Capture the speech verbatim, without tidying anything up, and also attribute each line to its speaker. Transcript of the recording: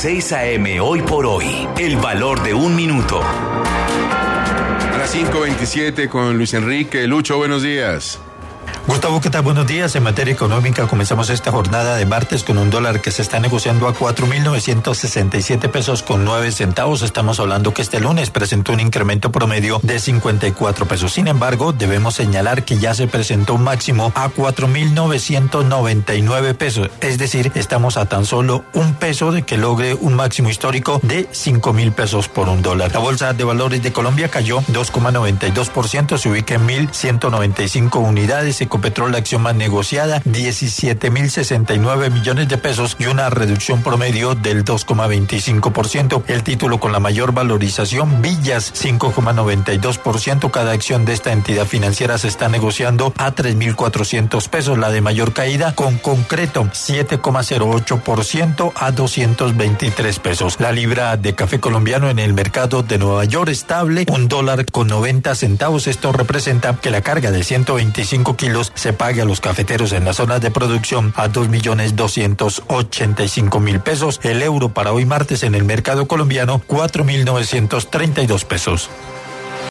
Speaker 1: seis a eme Hoy por Hoy. El valor de un minuto.
Speaker 2: A las cinco veintisiete con Luis Enrique. Lucho, buenos días.
Speaker 3: Gustavo, ¿qué tal? Buenos días. En materia económica, comenzamos esta jornada de martes con un dólar que se está negociando a cuatro mil novecientos sesenta y siete pesos con nueve centavos. Estamos hablando que este lunes presentó un incremento promedio de cincuenta y cuatro pesos. Sin embargo, debemos señalar que ya se presentó un máximo a cuatro mil novecientos noventa y nueve pesos. Es decir, estamos a tan solo un peso de que logre un máximo histórico de cinco mil pesos por un dólar. La Bolsa de Valores de Colombia cayó dos coma noventa y dos por ciento, se ubica en mil ciento noventa y cinco unidades. Ecopetrol, la acción más negociada, diecisiete mil sesenta y nueve millones de pesos y una reducción promedio del dos coma veinticinco por ciento. El título con la mayor valorización, Villas, cinco coma noventa y dos por ciento. Cada acción de esta entidad financiera se está negociando a tres mil cuatrocientos pesos. La de mayor caída, con Concreto, siete coma cero ocho por ciento a doscientos veintitrés pesos. La libra de café colombiano en el mercado de Nueva York estable, un dólar con noventa centavos. Esto representa que la carga de ciento veinticinco kilos se pague a los cafeteros en las zonas de producción a dos millones doscientos ochenta y cinco mil pesos. El euro para hoy martes en el mercado colombiano, cuatro mil novecientos treinta y dos pesos.